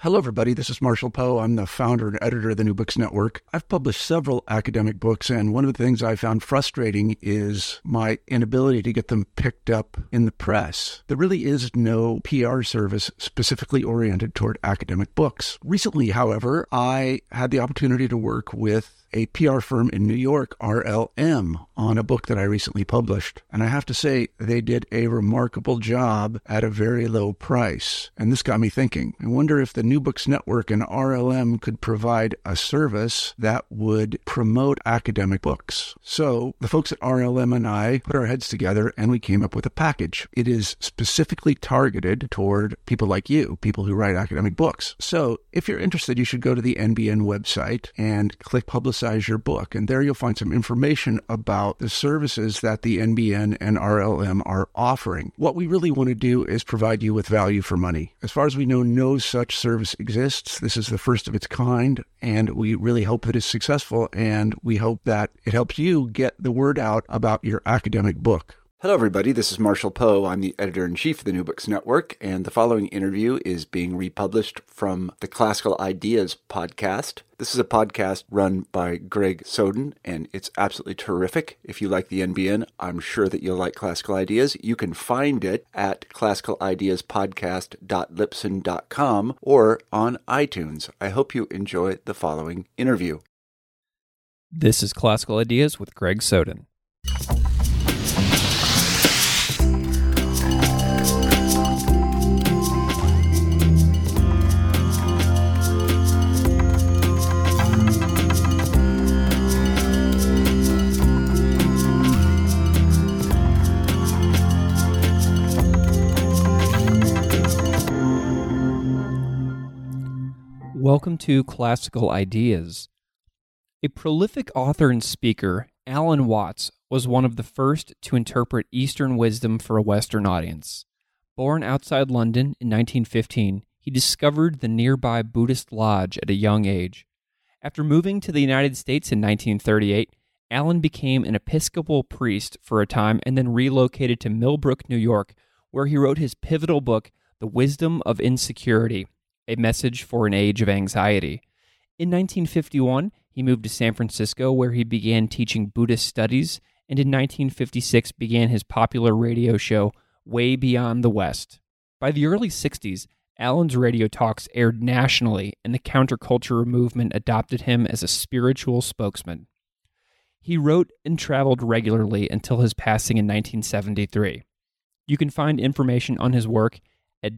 Hello, everybody. This is Marshall Poe. I'm the founder and editor of the New Books Network. I've published several academic books, and one of the things I found frustrating is my inability to get them picked up in the press. There really is no PR service specifically oriented toward academic books. Recently, however, I had the opportunity to work with a PR firm in New York, RLM, on a book that I recently published. And I have to say, they did a remarkable job at a very low price. And this got me thinking. I wonder if the New Books Network and RLM could provide a service that would promote academic books. So the folks at RLM and I put our heads together and we came up with a package. It is specifically targeted toward people like you, people who write academic books. So if you're interested, you should go to the NBN website and click Publicize Your Book. And there you'll find some information about the services that the NBN and RLM are offering. What we really want to do is provide you with value for money. As far as we know, no such service exists. This is the first of its kind, and we really hope that it's successful, and we hope that it helps you get the word out about your academic book. Hello, everybody. This is Marshall Poe. I'm the editor-in-chief of the New Books Network, and the following interview is being republished from the Classical Ideas podcast. This is a podcast run by Greg Soden, and it's absolutely terrific. If you like the NBN, I'm sure that you'll like Classical Ideas. You can find it at classicalideaspodcast.libsyn.com or on iTunes. I hope you enjoy the following interview. This is Classical Ideas with Greg Soden. Welcome to Classical Ideas. A prolific author and speaker, Alan Watts was one of the first to interpret Eastern wisdom for a Western audience. Born outside London in 1915, he discovered the nearby Buddhist lodge at a young age. After moving to the United States in 1938, Alan became an Episcopal priest for a time and then relocated to Millbrook, New York, where he wrote his pivotal book, The Wisdom of Insecurity, a message for an age of anxiety. In 1951, he moved to San Francisco, where he began teaching Buddhist studies, and in 1956 began his popular radio show, Way Beyond the West. By the early 60s, Alan's radio talks aired nationally, and the counterculture movement adopted him as a spiritual spokesman. He wrote and traveled regularly until his passing in 1973. You can find information on his work at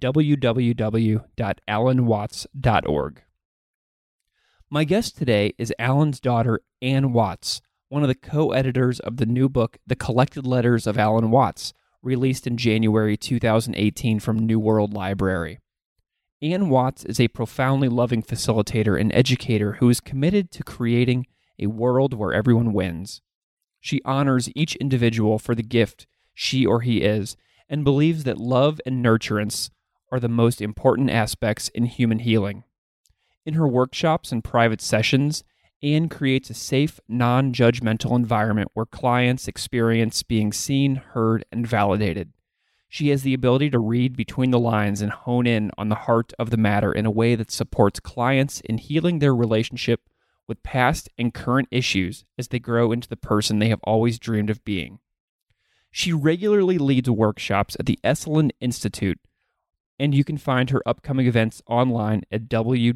www.alanwatts.org. My guest today is Alan's daughter, Ann Watts, one of the co-editors of the new book, The Collected Letters of Alan Watts, released in January 2018 from New World Library. Ann Watts is a profoundly loving facilitator and educator who is committed to creating a world where everyone wins. She honors each individual for the gift she or he is, and believes that love and nurturance are the most important aspects in human healing. In her workshops and private sessions, Ann creates a safe, non-judgmental environment where clients experience being seen, heard, and validated. She has the ability to read between the lines and hone in on the heart of the matter in a way that supports clients in healing their relationship with past and current issues as they grow into the person they have always dreamed of being. She regularly leads workshops at the Esalen Institute, and you can find her upcoming events online at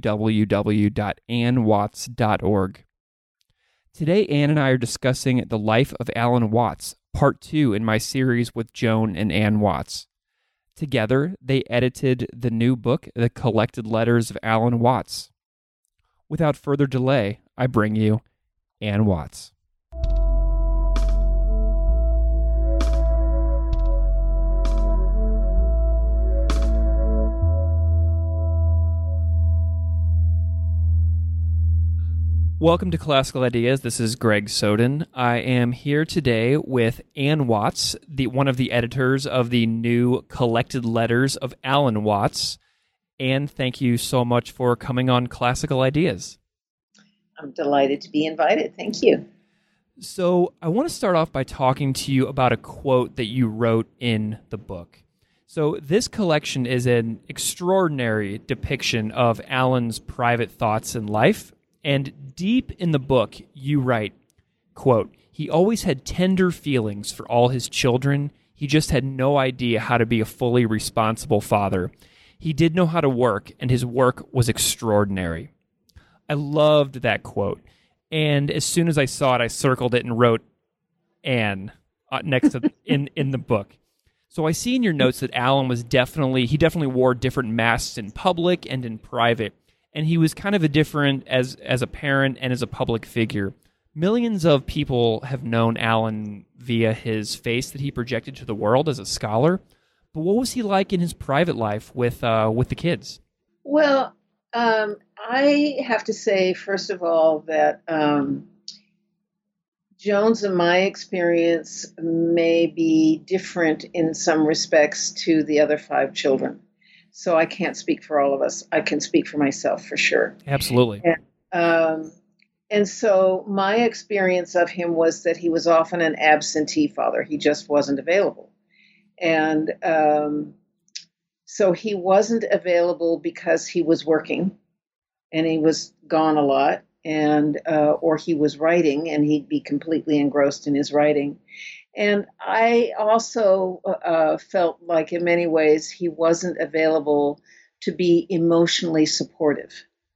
www.annwatts.org. Today, Ann and I are discussing the life of Alan Watts, part 2 in my series with Joan and Ann Watts. Together, they edited the new book, The Collected Letters of Alan Watts. Without further delay, I bring you Ann Watts. Welcome to Classical Ideas. This is Greg Soden. I am here today with Ann Watts, one of the editors of the new Collected Letters of Alan Watts. Ann, thank you so much for coming on Classical Ideas. I'm delighted to be invited. Thank you. So I want to start off by talking to you about a quote that you wrote in the book. So this collection is an extraordinary depiction of Alan's private thoughts and life. And deep in the book, you write, quote, "He always had tender feelings for all his children. He just had no idea how to be a fully responsible father. He did know how to work, and his work was extraordinary." I loved that quote. And as soon as I saw it, I circled it and wrote Anne next to in the book. So I see in your notes that Alan he definitely wore different masks in public and in private, and he was kind of a different as a parent and as a public figure. Millions of people have known Alan via his face that he projected to the world as a scholar. But what was he like in his private life with the kids? Well, I have to say, first of all, that Joan's and my experience may be different in some respects to the other 5 children. So I can't speak for all of us. I can speak for myself for sure. Absolutely. And so my experience of him was that he was often an absentee father. He just wasn't available. And so he wasn't available because he was working and he was gone a lot, and or he was writing and he'd be completely engrossed in his writing. And I also felt like in many ways he wasn't available to be emotionally supportive.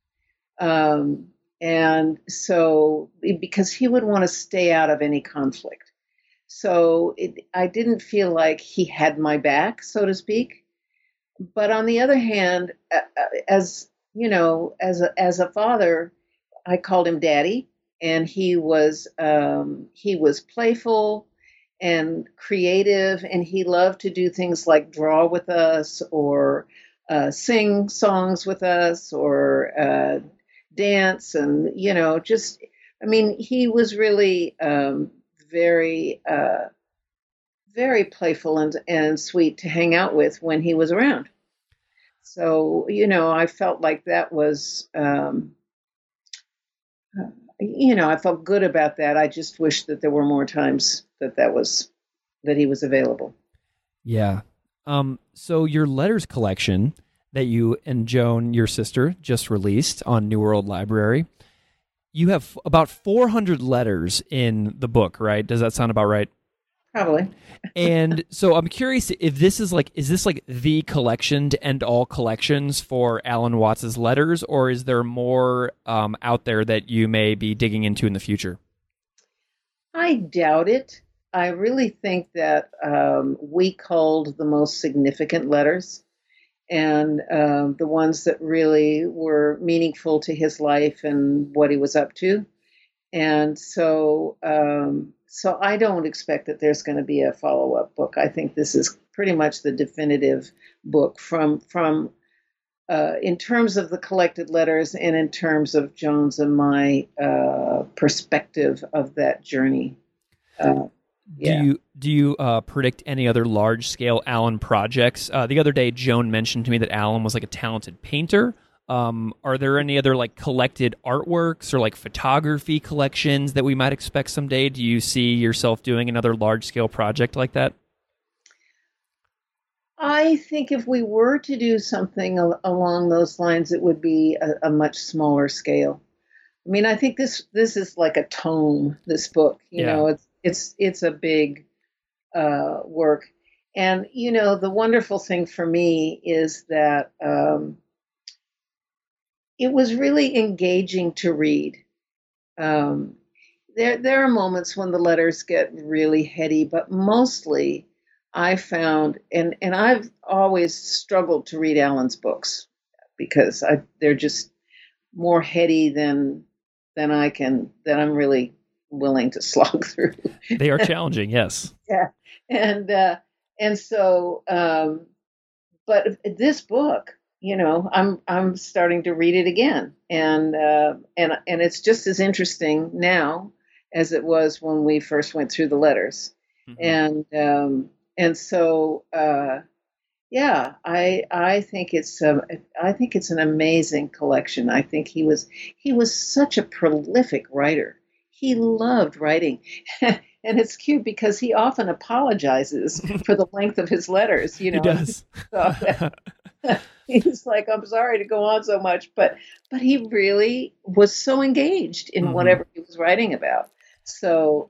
And so because he would want to stay out of any conflict. So I didn't feel like he had my back, so to speak. But on the other hand, as you know, as a father, I called him Daddy, and he was playful and creative, and he loved to do things like draw with us, or sing songs with us, or dance, and he was really very very playful and sweet to hang out with when he was around. So I felt like that was I felt good about that. I just wish that there were more times that he was available. Yeah. So your letters collection that you and Joan, your sister, just released on New World Library, you have about 400 letters in the book, right? Does that sound about right? Probably. And so I'm curious if is this the collection to end all collections for Alan Watts's letters, or is there more out there that you may be digging into in the future? I doubt it. I really think that we culled the most significant letters, and the ones that really were meaningful to his life and what he was up to. And so I don't expect that there's going to be a follow-up book. I think this is pretty much the definitive book from in terms of the collected letters and in terms of Joan's and my perspective of that journey. Do you predict any other large-scale Alan projects? The other day, Joan mentioned to me that Alan was like a talented painter. Are there any other collected artworks or photography collections that we might expect someday? Do you see yourself doing another large-scale project like that? I think if we were to do something along those lines, it would be a much smaller scale. I mean, I think this is like a tome, this book. You know, it's a big work. And, the wonderful thing for me is that it was really engaging to read. There are moments when the letters get really heady, but mostly I found, and I've always struggled to read Alan's books because they're just more heady than I'm really willing to slog through. They are challenging, yes. Yeah, and so, but this book, I'm starting to read it again, and it's just as interesting now as it was when we first went through the letters, mm-hmm. and so I think it's an amazing collection. I think he was such a prolific writer. He loved writing. and it's cute because he often apologizes for the length of his letters. He does. He's like, I'm sorry to go on so much, but he really was so engaged in whatever he was writing about. So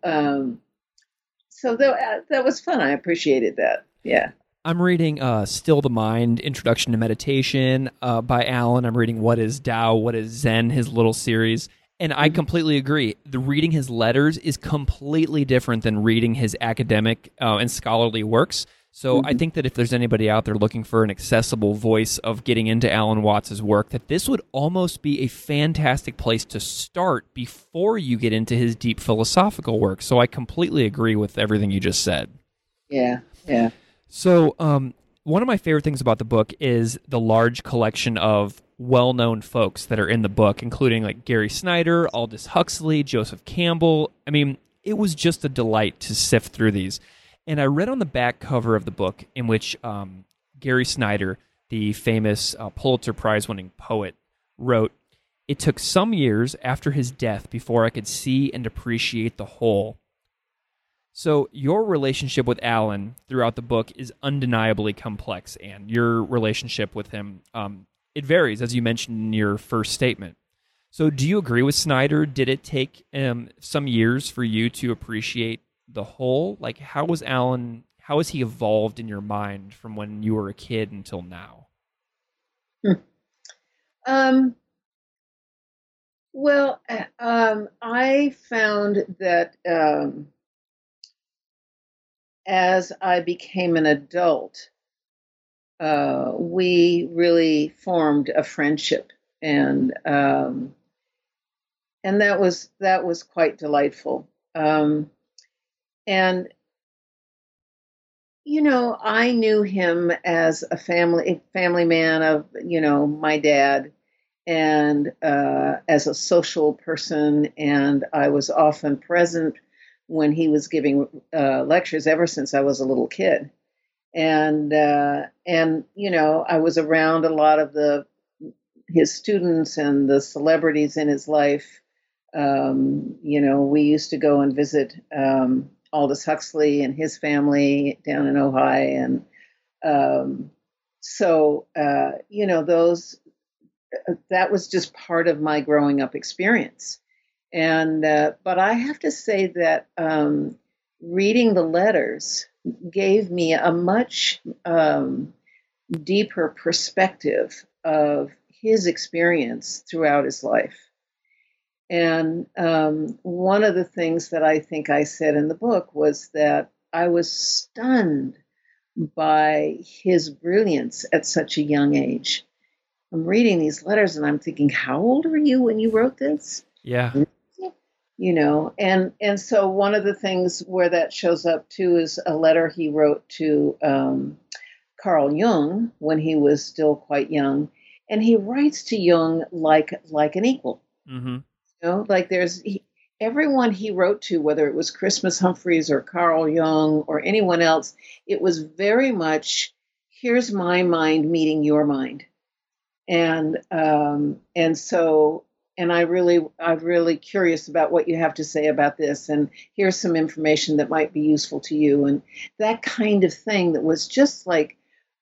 that was fun. I appreciated that. Yeah. I'm reading Still the Mind, Introduction to Meditation by Alan. I'm reading What is Tao, What is Zen, his little series. And I completely agree. Reading his letters is completely different than reading his academic and scholarly works. So I think that if there's anybody out there looking for an accessible voice of getting into Alan Watts's work, that this would almost be a fantastic place to start before you get into his deep philosophical work. So I completely agree with everything you just said. Yeah, yeah. So one of my favorite things about the book is the large collection of well-known folks that are in the book, including like Gary Snyder, Aldous Huxley, Joseph Campbell. I mean, it was just a delight to sift through these. And I read on the back cover of the book in which Gary Snyder, the famous Pulitzer Prize-winning poet, wrote, "It took some years after his death before I could see and appreciate the whole." So your relationship with Alan throughout the book is undeniably complex, and your relationship with him, it varies, as you mentioned in your first statement. So do you agree with Snyder? Did it take some years for you to appreciate the whole? Like, how has he evolved in your mind from when you were a kid until now? Well, I found that as I became an adult, we really formed a friendship, and that was quite delightful. And I knew him as a family man of my dad, and as a social person, and I was often present when he was giving lectures ever since I was a little kid. And I was around a lot of his students and the celebrities in his life. We used to go and visit Aldous Huxley and his family down in Ojai. And that was just part of my growing up experience. And but I have to say that reading the letters gave me a much deeper perspective of his experience throughout his life. And one of the things that I think I said in the book was that I was stunned by his brilliance at such a young age. I'm reading these letters and I'm thinking, how old were you when you wrote this? Yeah. And so one of the things where that shows up too is a letter he wrote to Carl Jung when he was still quite young, and he writes to Jung like an equal. Mm-hmm. Like everyone he wrote to, whether it was Christmas Humphreys or Carl Jung or anyone else, it was very much, here's my mind meeting your mind, and I'm really curious about what you have to say about this, and here's some information that might be useful to you, and that kind of thing that was just like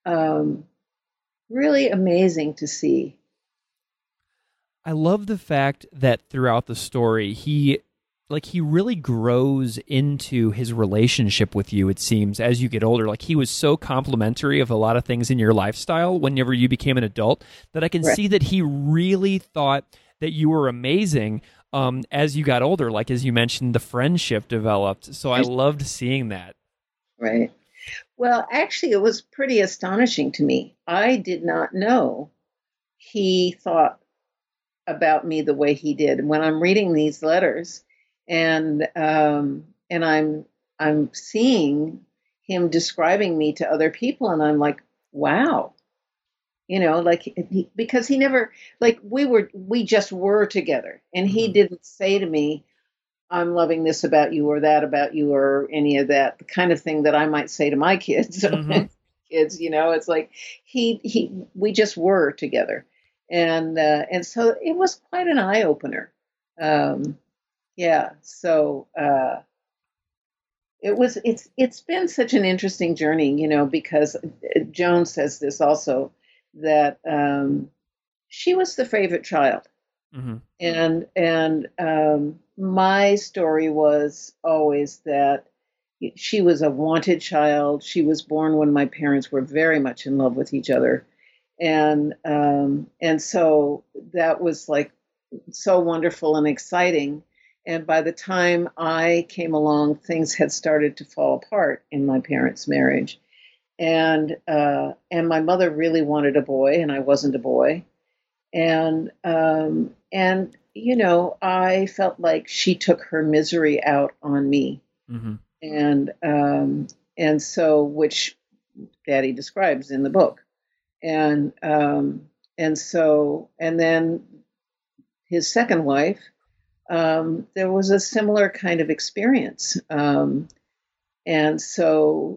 really amazing to see. I love the fact that throughout the story, he really grows into his relationship with you, it seems, as you get older. Like, he was so complimentary of a lot of things in your lifestyle whenever you became an adult, that I can see that he really thought that you were amazing as you got older. Like, as you mentioned, the friendship developed. So I loved seeing that. Right. Well, actually, it was pretty astonishing to me. I did not know he thought about me the way he did. When I'm reading these letters, and I'm seeing him describing me to other people, and I'm like, wow, because he never, like, we just were together, and he didn't say to me, I'm loving this about you or that about you or any of that, the kind of thing that I might say to my kids. Kids, it's like we just were together. And so it was quite an eye opener. Yeah. So It's been such an interesting journey, because Joan says this also, that she was the favorite child. Mm-hmm. And my story was always that she was a wanted child. She was born when my parents were very much in love with each other, and so that was like so wonderful and exciting. And by the time I came along, things had started to fall apart in my parents' marriage, and my mother really wanted a boy, and I wasn't a boy, and I felt like she took her misery out on me, Mm-hmm. and so, which Daddy describes in the book, and then his second wife, there was a similar kind of experience, and so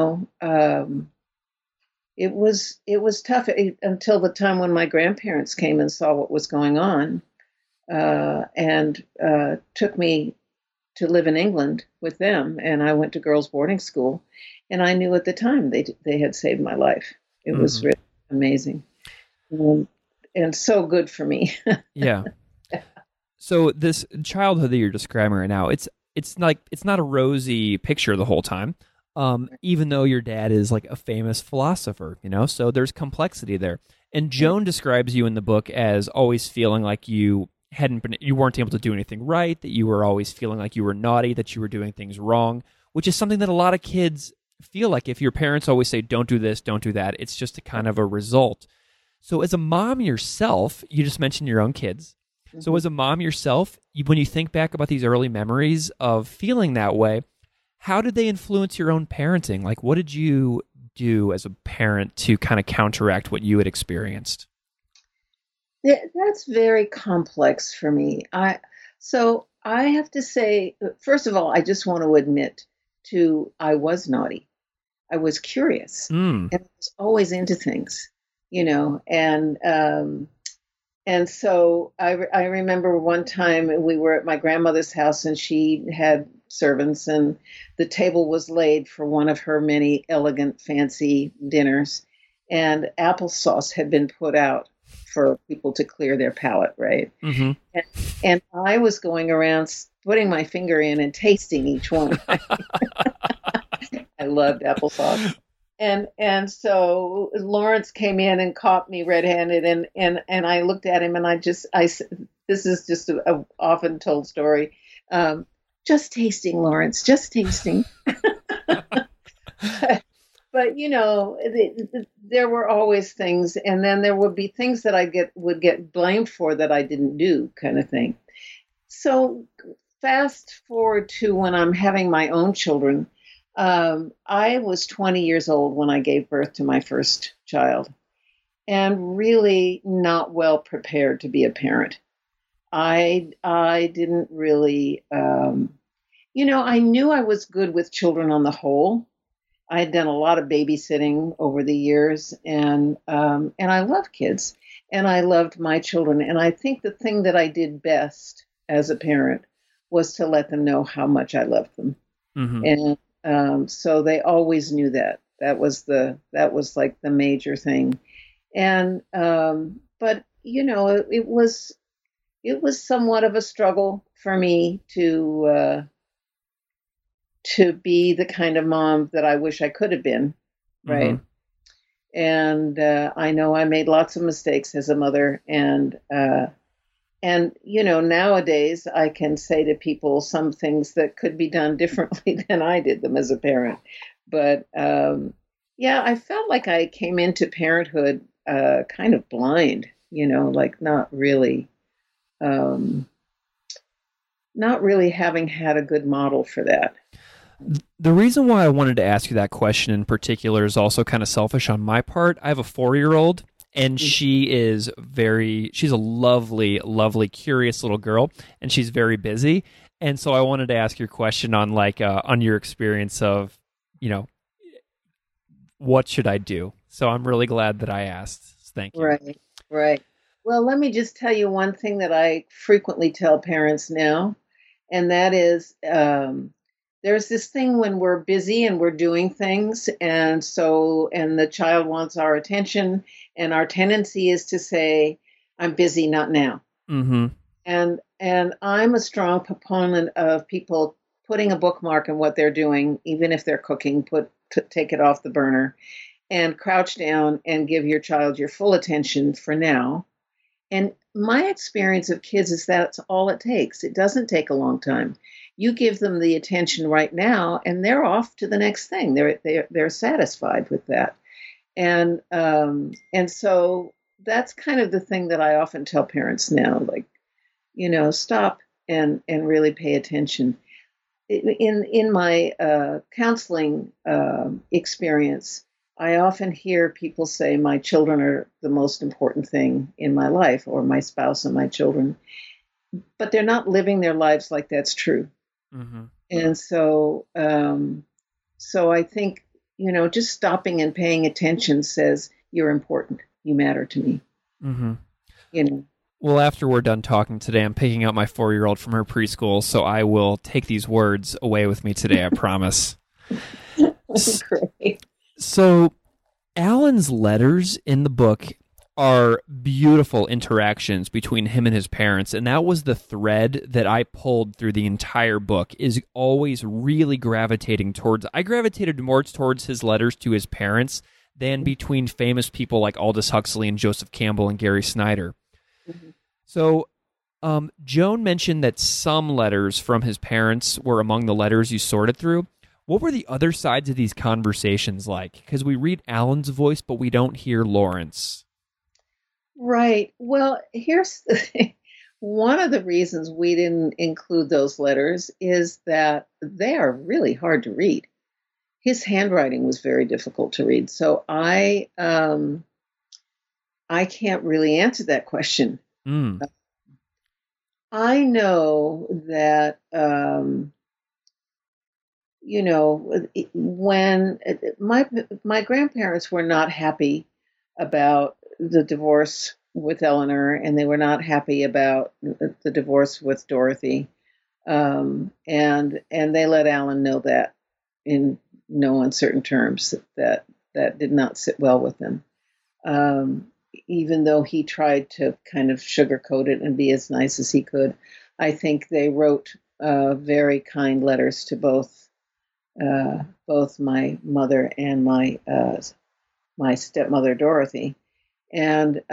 it was tough until the time when my grandparents came and saw what was going on, and took me to live in England with them, and I went to girls' boarding school, and I knew at the time they had saved my life. It was Mm-hmm. really amazing, and so good for me. Yeah. So this childhood that you're describing right now, it's not a rosy picture the whole time. Even though your dad is like a famous philosopher, so there's complexity there. And Joan describes you in the book as always feeling like you weren't able to do anything right, that you were always feeling like you were naughty, that you were doing things wrong, which is something that a lot of kids feel like. If your parents always say, don't do this, don't do that, it's just a kind of a result. So as a mom yourself, you just mentioned your own kids. So as a mom yourself, when you think back about these early memories of feeling that way, how did they influence your own parenting? Like, what did you do as a parent to kind of counteract what you had experienced? That's very complex for me. So I have to say, first of all, I just want to admit I was naughty. I was curious, and I was always into things, and so I remember one time we were at my grandmother's house, and she had servants, and the table was laid for one of her many elegant, fancy dinners, and applesauce had been put out for people to clear their palate, right? Mm-hmm. And I was going around putting my finger in and tasting each one. I loved applesauce. And so Lawrence came in and caught me red-handed, and I looked at him, and this is just a often told story. Just tasting, Lawrence, just tasting. But there were always things, and then there would be things that would get blamed for that I didn't do, kind of thing. So fast forward to when I'm having my own children. I was 20 years old when I gave birth to my first child, and really not well prepared to be a parent. I didn't really, I knew I was good with children on the whole. I had done a lot of babysitting over the years, and I love kids, and I loved my children. And I think the thing that I did best as a parent was to let them know how much I loved them. Mm-hmm. And so they always knew that. That was like the major thing. And but it was somewhat of a struggle for me to be the kind of mom that I wish I could have been, right? Mm-hmm. And I know I made lots of mistakes as a mother, and nowadays I can say to people some things that could be done differently than I did them as a parent. But I felt like I came into parenthood kind of blind, like not really having had a good model for that. The reason why I wanted to ask you that question in particular is also kind of selfish on my part. I have a 4-year-old, and she's a lovely, lovely, curious little girl, and she's very busy. And so I wanted to ask your question on on your experience of, what should I do? So I'm really glad that I asked. Thank you. Right. Well, let me just tell you one thing that I frequently tell parents now, and that is, there's this thing when we're busy and we're doing things, and the child wants our attention, and our tendency is to say, I'm busy, not now. Mm-hmm. And I'm a strong proponent of people putting a bookmark in what they're doing, even if they're cooking, take it off the burner and crouch down and give your child your full attention for now. And my experience of kids is that's all it takes. It doesn't take a long time. You give them the attention right now, and they're off to the next thing. They're satisfied with that, and so that's kind of the thing that I often tell parents now, like, stop and really pay attention. In my counseling experience, I often hear people say, my children are the most important thing in my life, or my spouse and my children, but they're not living their lives like that's true. Mm-hmm. And so I think, just stopping and paying attention says, you're important. You matter to me. Mm-hmm. Well, after we're done talking today, I'm picking up my 4-year-old from her preschool, so I will take these words away with me today, I promise. Great. So, Alan's letters in the book are beautiful interactions between him and his parents, and that was the thread that I pulled through the entire book, is always really gravitating towards... I gravitated more towards his letters to his parents than between famous people like Aldous Huxley and Joseph Campbell and Gary Snyder. Mm-hmm. So, Joan mentioned that some letters from his parents were among the letters you sorted through. What were the other sides of these conversations like? Because we read Alan's voice, but we don't hear Lawrence. Right. Well, here's the thing. One of the reasons we didn't include those letters is that they are really hard to read. His handwriting was very difficult to read. So I can't really answer that question. Mm. I know that, when my grandparents were not happy about the divorce with Eleanor, and they were not happy about the divorce with Dorothy, and they let Alan know that in no uncertain terms that did not sit well with them. Even though he tried to kind of sugarcoat it and be as nice as he could, I think they wrote very kind letters to both my mother and my stepmother Dorothy, and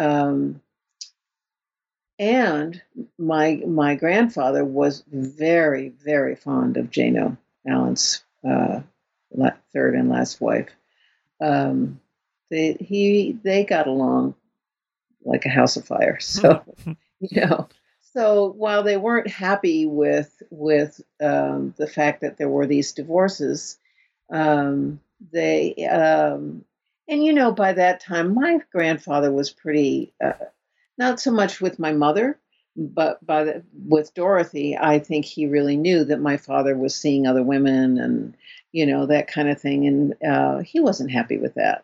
my grandfather was very, very fond of Jano, Alan's third and last wife. They got along like a house of fire. So, so while they weren't happy with the fact that there were these divorces, they and by that time my grandfather was pretty not so much with my mother, but with Dorothy. I think he really knew that my father was seeing other women and that kind of thing, and he wasn't happy with that.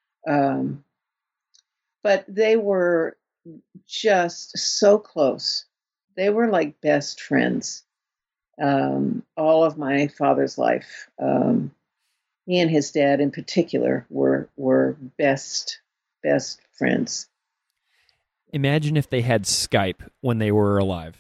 But they were just so close. They were like best friends. All of my father's life, he and his dad in particular were best friends. Imagine if they had Skype when they were alive.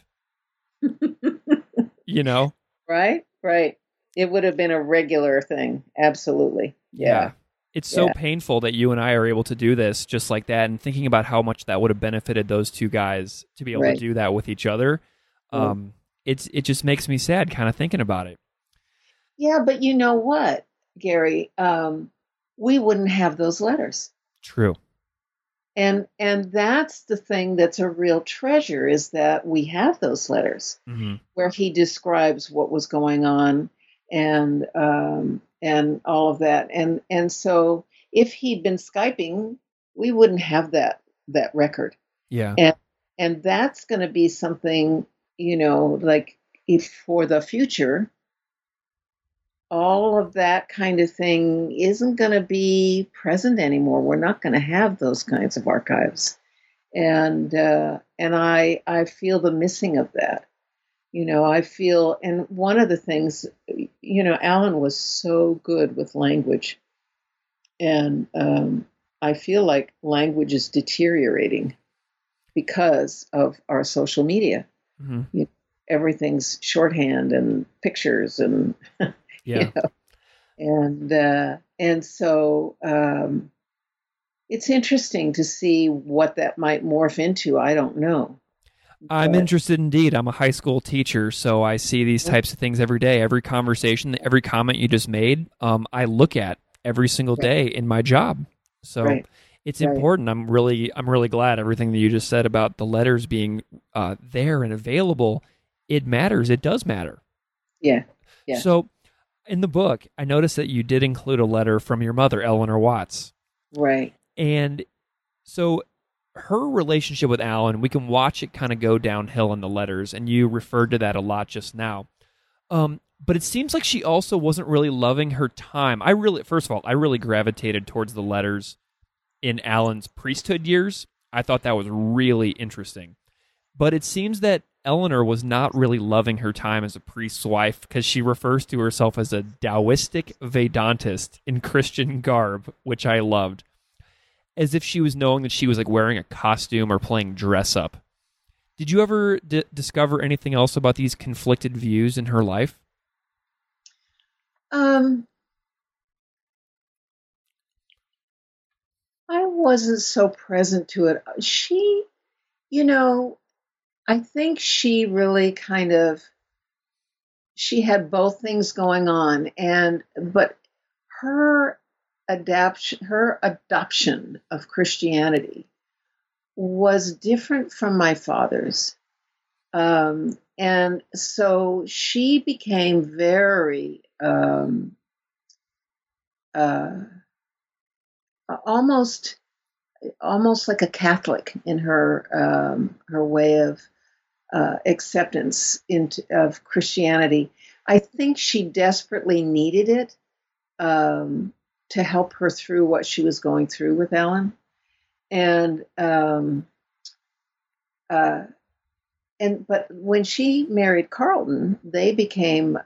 Right. It would have been a regular thing. Absolutely. Yeah. It's so painful that you and I are able to do this just like that, and thinking about how much that would have benefited those two guys to be able to do that with each other. It just makes me sad kind of thinking about it. Yeah, but you know what, Gary? We wouldn't have those letters. True. And that's the thing that's a real treasure, is that we have those letters where he describes what was going on and all of that. And so if he'd been Skyping, we wouldn't have that record. Yeah. And that's going to be something, like if for the future, all of that kind of thing isn't going to be present anymore. We're not going to have those kinds of archives. And I feel the missing of that. I feel, and one of the things, Alan was so good with language, and I feel like language is deteriorating because of our social media. Mm-hmm. Everything's shorthand and pictures, and Yeah. and so it's interesting to see what that might morph into. I don't know. I'm interested indeed. I'm a high school teacher, so I see these types of things every day. Every conversation, every comment you just made, I look at every single day in my job. So it's important. I'm really glad everything that you just said about the letters being there and available. It matters. It does matter. Yeah. So in the book, I noticed that you did include a letter from your mother, Eleanor Watts. Right. And so her relationship with Alan, we can watch it kind of go downhill in the letters, and you referred to that a lot just now. But it seems like she also wasn't really loving her time. First of all, I really gravitated towards the letters in Alan's priesthood years. I thought that was really interesting. But it seems that Eleanor was not really loving her time as a priest's wife, because she refers to herself as a Taoistic Vedantist in Christian garb, which I loved, as if she was knowing that she was like wearing a costume or playing dress up. Did you ever discover anything else about these conflicted views in her life? I wasn't so present to it. She, I think she really she had both things going on, but her adoption of Christianity was different from my father's. And so she became very almost like a Catholic in her way of acceptance of Christianity. I think she desperately needed it to help her through what she was going through with Alan, but when she married Carlton, they became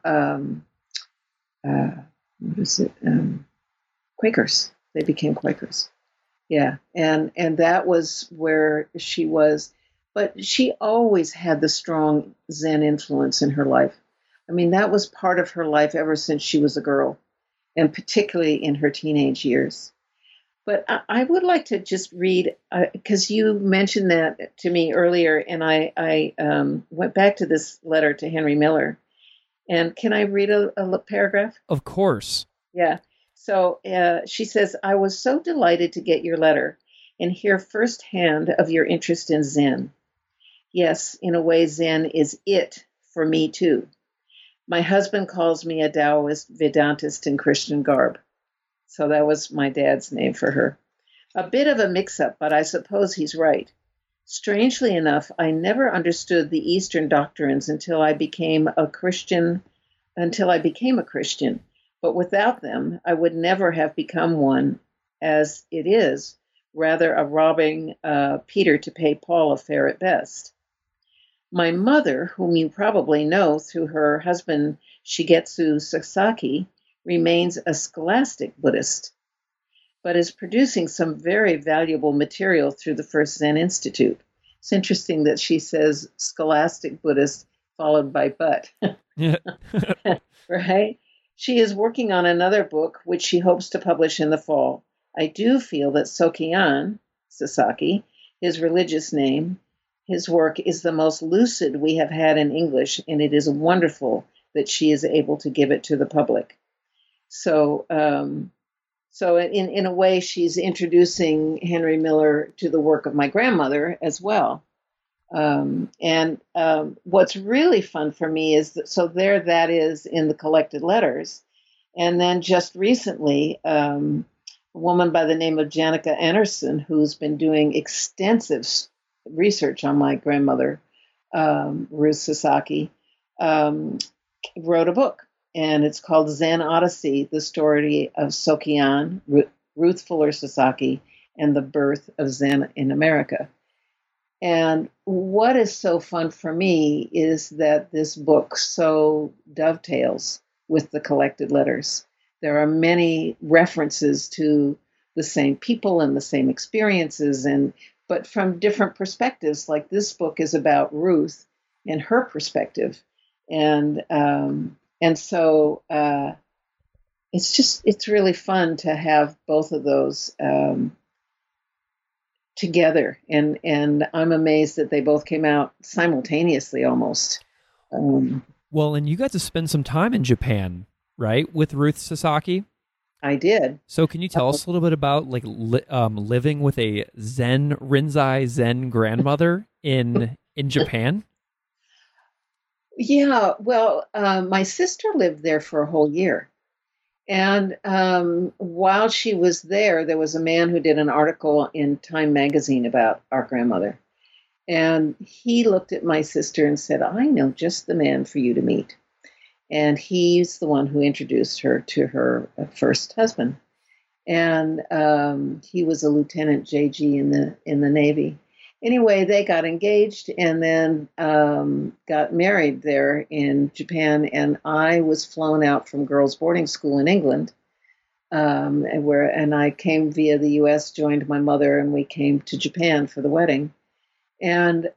Quakers. They became Quakers. Yeah, and that was where she was. But she always had the strong Zen influence in her life. I mean, that was part of her life ever since she was a girl, and particularly in her teenage years. But I would like to just read, because you mentioned that to me earlier, and I went back to this letter to Henry Miller. And can I read a paragraph? Of course. Yeah. So she says, I was so delighted to get your letter and hear firsthand of your interest in Zen. Yes, in a way, Zen is it for me, too. My husband calls me a Taoist Vedantist in Christian garb. So that was my dad's name for her. A bit of a mix-up, but I suppose he's right. Strangely enough, I never understood the Eastern doctrines until I became a Christian. But without them, I would never have become one, as it is, rather a robbing Peter to pay Paul a fare at best. My mother, whom you probably know through her husband Shigetsu Sasaki, remains a scholastic Buddhist, but is producing some very valuable material through the First Zen Institute. It's interesting that she says scholastic Buddhist followed by but. Right? She is working on another book, which she hopes to publish in the fall. I do feel that Sokian Sasaki, his religious name, his work is the most lucid we have had in English, and it is wonderful that she is able to give it to the public. So in a way, she's introducing Henry Miller to the work of my grandmother as well. What's really fun for me is that is in the collected letters. And then just recently, a woman by the name of Janica Anderson, who's been doing extensive research on my grandmother, Ruth Sasaki, wrote a book. And it's called Zen Odyssey, the story of Sokian, Ruth Fuller Sasaki, and the birth of Zen in America. And what is so fun for me is that this book so dovetails with the collected letters. There are many references to the same people and the same experiences, but from different perspectives. Like this book is about Ruth and her perspective, and so it's really fun to have both of those together, and I'm amazed that they both came out simultaneously almost. Well, and you got to spend some time in Japan, right, with Ruth Sasaki? I did. So can you tell us a little bit about like living with a Rinzai Zen grandmother in Japan? Yeah, well, my sister lived there for a whole year. And while she was there was a man who did an article in Time magazine about our grandmother. And he looked at my sister and said, I know just the man for you to meet. And he's the one who introduced her to her first husband. And he was a Lieutenant JG in the Navy. Anyway, they got engaged and then got married there in Japan. And I was flown out from girls' boarding school in England, and I came via the U.S., joined my mother, and we came to Japan for the wedding. And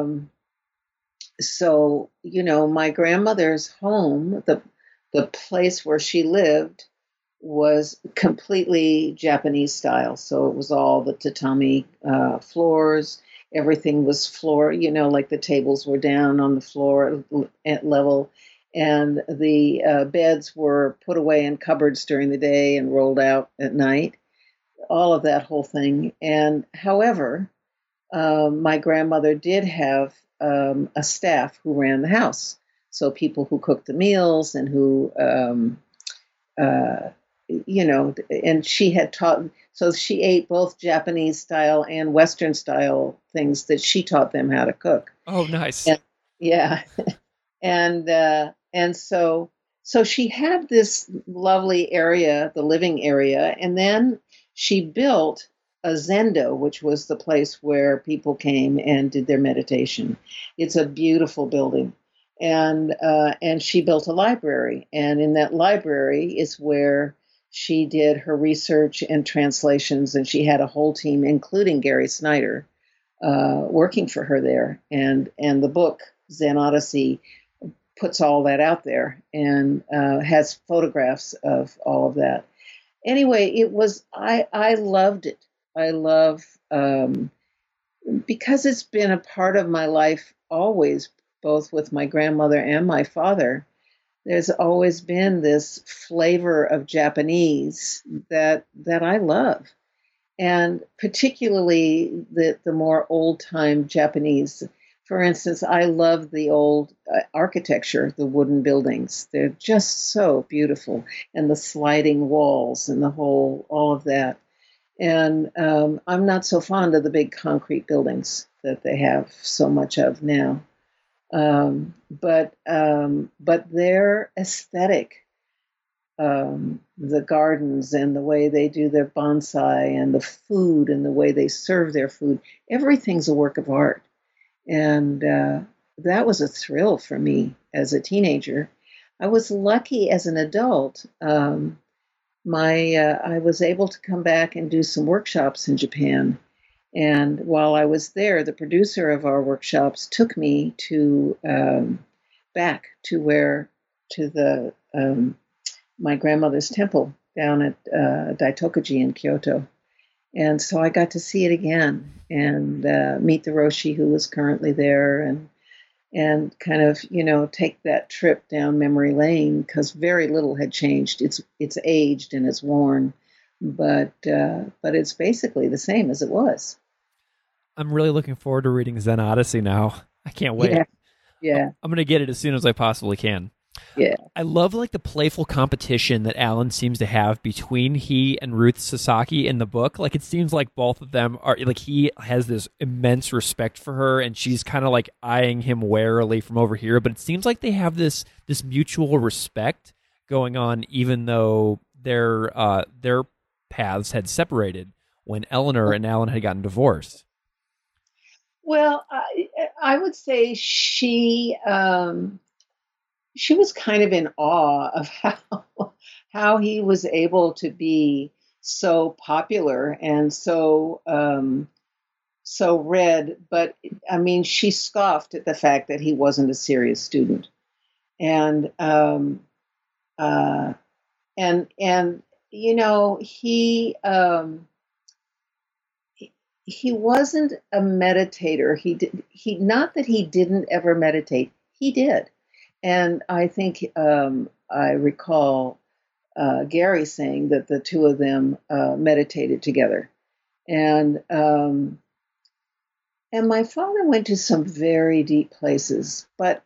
so, my grandmother's home, the place where she lived, was completely Japanese style. So it was all the tatami floors. Everything was floor, like the tables were down on the floor at level, and the beds were put away in cupboards during the day and rolled out at night. All of that whole thing. And however, my grandmother did have a staff who ran the house. So people who cooked the meals and who, and she had taught, so she ate both Japanese style and Western style things that she taught them how to cook. Oh, nice. And, yeah. and so she had this lovely area, the living area, and then she built a zendo, which was the place where people came and did their meditation. It's a beautiful building. And she built a library. And in that library is where she did her research and translations, and she had a whole team, including Gary Snyder, working for her there. And the book, Zen Odyssey, puts all that out there and has photographs of all of that. Anyway, I loved it. I love, because it's been a part of my life always, both with my grandmother and my father. There's always been this flavor of Japanese that I love, and particularly the more old time Japanese. For instance, I love the old architecture, the wooden buildings. They're just so beautiful, and the sliding walls and all of that. And I'm not so fond of the big concrete buildings that they have so much of now. But their aesthetic, the gardens and the way they do their bonsai and the food and the way they serve their food, everything's a work of art. And that was a thrill for me as a teenager. I was lucky as an adult. I was able to come back and do some workshops in Japan. And while I was there, the producer of our workshops took me to back to my grandmother's temple down at Daitokuji in Kyoto. And so I got to see it again and meet the Roshi who was currently there, and kind of take that trip down memory lane, because very little had changed. It's aged and it's worn, but it's basically the same as it was. I'm really looking forward to reading Zen Odyssey now. I can't wait. Yeah. I'm going to get it as soon as I possibly can. Yeah. I love like the playful competition that Alan seems to have between he and Ruth Sasaki in the book. Like it seems like both of them are like, he has this immense respect for her and she's kind of like eyeing him warily from over here, but it seems like they have this mutual respect going on, even though their paths had separated when Eleanor and Alan had gotten divorced. Well, I would say she was kind of in awe of how he was able to be so popular and so read. But I mean, she scoffed at the fact that he wasn't a serious student, and uh, and he wasn't a meditator. He not that he didn't ever meditate. He did, and I think I recall Gary saying that the two of them meditated together, and and my father went to some very deep places. But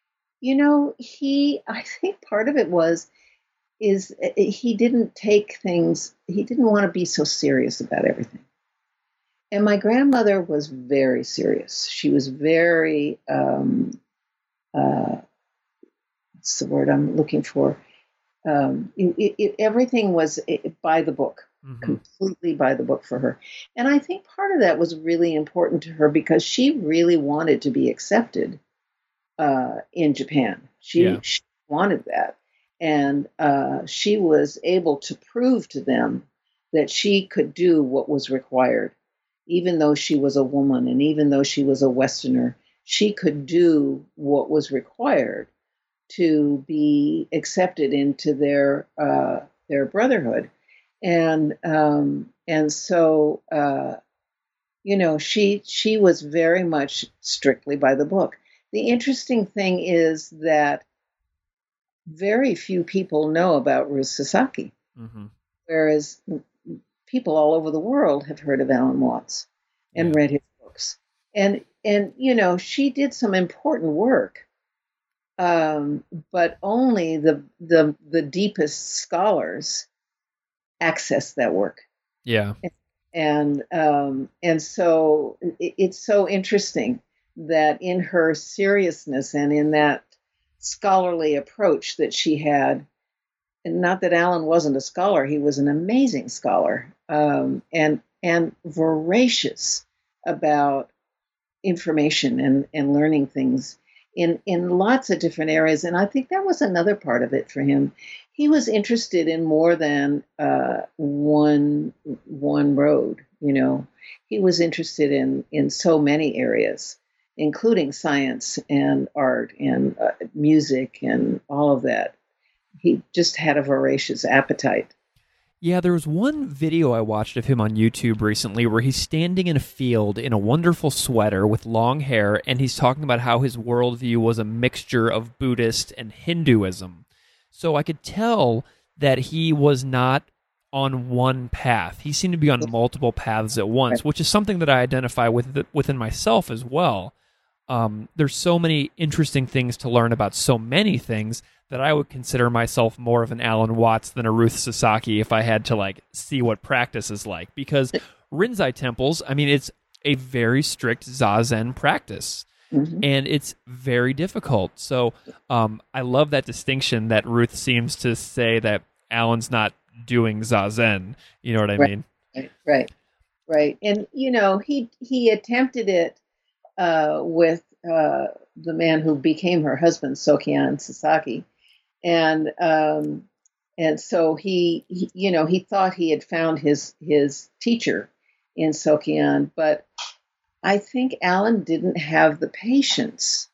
I think part of it is he didn't take things. He didn't want to be so serious about everything. And my grandmother was very serious. She was very, what's the word I'm looking for? Everything was by the book, completely by the book for her. And I think part of that was really important to her because she really wanted to be accepted in Japan. She wanted that. And she was able to prove to them that she could do what was required. Even though she was a woman and even though she was a Westerner, she could do what was required to be accepted into their brotherhood, and so she was very much strictly by the book. The interesting thing is that very few people know about Ruth Sasaki, whereas people all over the world have heard of Alan Watts and read his books. And she did some important work, but only the deepest scholars access that work. Yeah. And so it's so interesting that in her seriousness and in that scholarly approach that she had, and not that Alan wasn't a scholar, he was an amazing scholar, and voracious about information and learning things in lots of different areas. And I think that was another part of it for him. He was interested in more than one road. He was interested in so many areas, including science and art and music and all of that. He just had a voracious appetite. Yeah, there was one video I watched of him on YouTube recently where he's standing in a field in a wonderful sweater with long hair, and he's talking about how his worldview was a mixture of Buddhist and Hinduism. So I could tell that he was not on one path. He seemed to be on multiple paths at once, which is something that I identify with within myself as well. There's so many interesting things to learn about so many things that I would consider myself more of an Alan Watts than a Ruth Sasaki if I had to see what practice is like. Because Rinzai temples, I mean, it's a very strict Zazen practice, and it's very difficult. So I love that distinction that Ruth seems to say that Alan's not doing Zazen. You know what I mean? Right. And he attempted it with the man who became her husband, Sokian Sasaki, and so he thought he had found his teacher in Sokian, but I think Alan didn't have the patience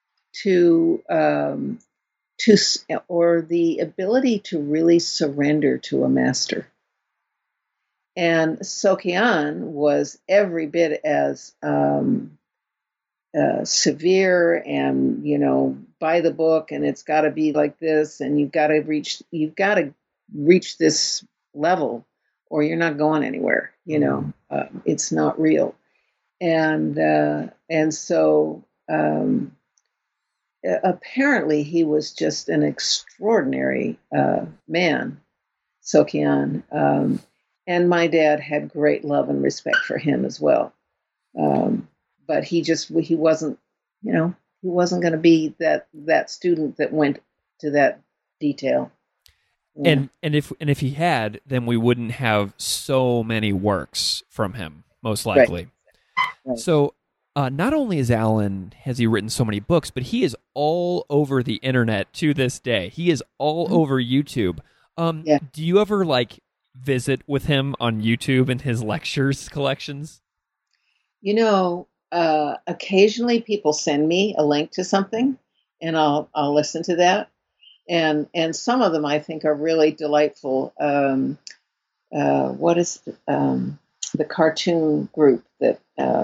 or the ability to really surrender to a master. And Sokian was every bit as severe and by the book, and it's got to be like this, and you've got to reach this level or you're not going anywhere. It's not real. And so apparently he was just an extraordinary man, Sokian, and my dad had great love and respect for him as well. But he wasn't, he wasn't going to be that student that went to that detail. Yeah. And if he had, then we wouldn't have so many works from him, most likely. Right. So Not only has he written so many books, but he is all over the internet to this day. He is all over YouTube. Yeah. Do you ever visit with him on YouTube and his lectures collections? Occasionally people send me a link to something, and I'll listen to that. And some of them I think are really delightful. What is the cartoon group that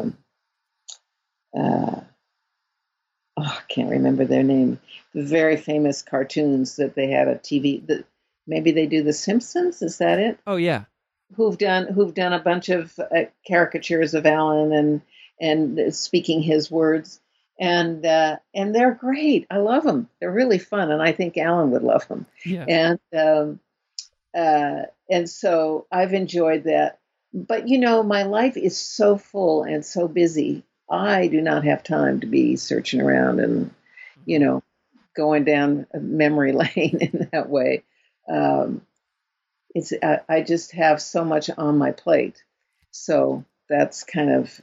I can't remember their name. The very famous cartoons that they had a TV. Maybe they do The Simpsons. Is that it? Oh yeah. Who've done a bunch of caricatures of Alan and speaking his words, and they're great. I love them. They're really fun, and I think Alan would love them. Yeah. And so I've enjoyed that. But my life is so full and so busy. I do not have time to be searching around and going down memory lane in that way. I just have so much on my plate, so that's kind of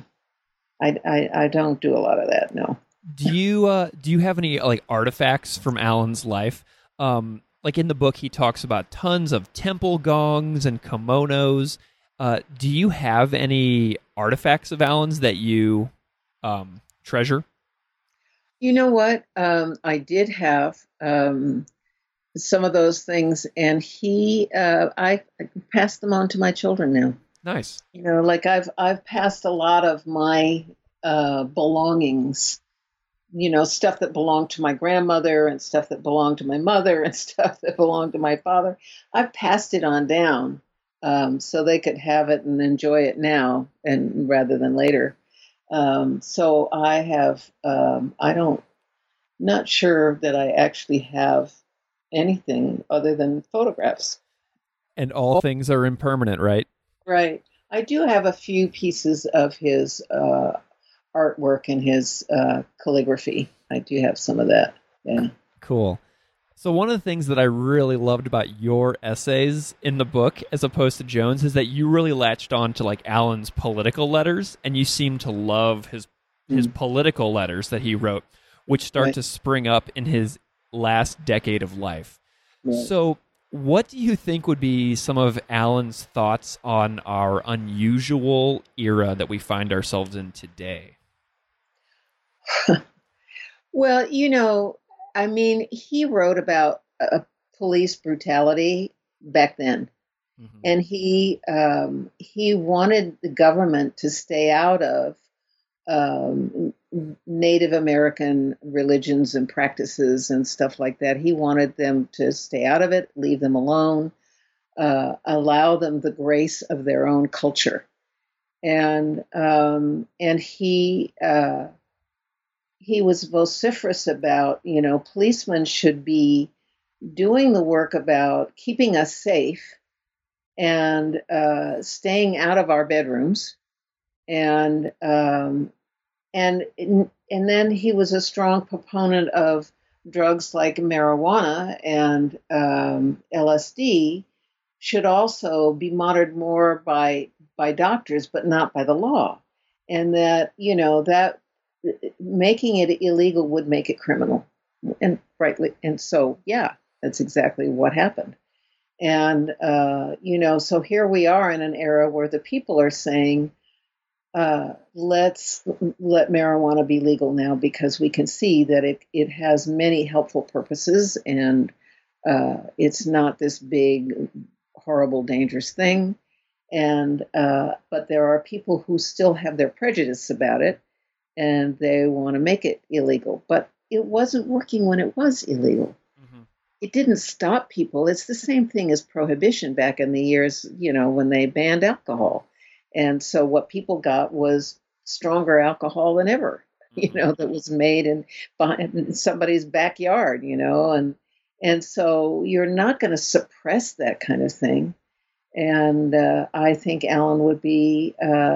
I don't do a lot of that. No. Do you have any artifacts from Alan's life? In the book, he talks about tons of temple gongs and kimonos. Do you have any artifacts of Alan's that you treasure? You know what? I did have some of those things, and I passed them on to my children now. Nice. I've passed a lot of my belongings, stuff that belonged to my grandmother and stuff that belonged to my mother and stuff that belonged to my father. I've passed it on down so they could have it and enjoy it now and rather than later. So I have, not sure that I actually have anything other than photographs. And all things are impermanent, right? Right. I do have a few pieces of his artwork and his calligraphy. I do have some of that. Yeah. Cool. So one of the things that I really loved about your essays in the book, as opposed to Jones, is that you really latched on to Alan's political letters, and you seem to love his political letters that he wrote, which start to spring up in his last decade of life. Right. So what do you think would be some of Alan's thoughts on our unusual era that we find ourselves in today? Well, he wrote about police brutality back then, mm-hmm. and he wanted the government to stay out of Native American religions and practices and stuff like that. He wanted them to stay out of it, leave them alone, allow them the grace of their own culture, and he was vociferous about, policemen should be doing the work about keeping us safe and staying out of our bedrooms, and then he was a strong proponent of drugs like marijuana and LSD should also be monitored more by doctors, but not by the law, and that that making it illegal would make it criminal, and rightly. And so, yeah, that's exactly what happened. And so here we are in an era where the people are saying, let's let marijuana be legal now because we can see that it has many helpful purposes, and it's not this big, horrible, dangerous thing. And but there are people who still have their prejudice about it, and they want to make it illegal. But it wasn't working when it was illegal. Mm-hmm. It didn't stop people. It's the same thing as prohibition back in the years, when they banned alcohol. And so what people got was stronger alcohol than ever, that was made in somebody's backyard, and so you're not going to suppress that kind of thing. And I think Alan would be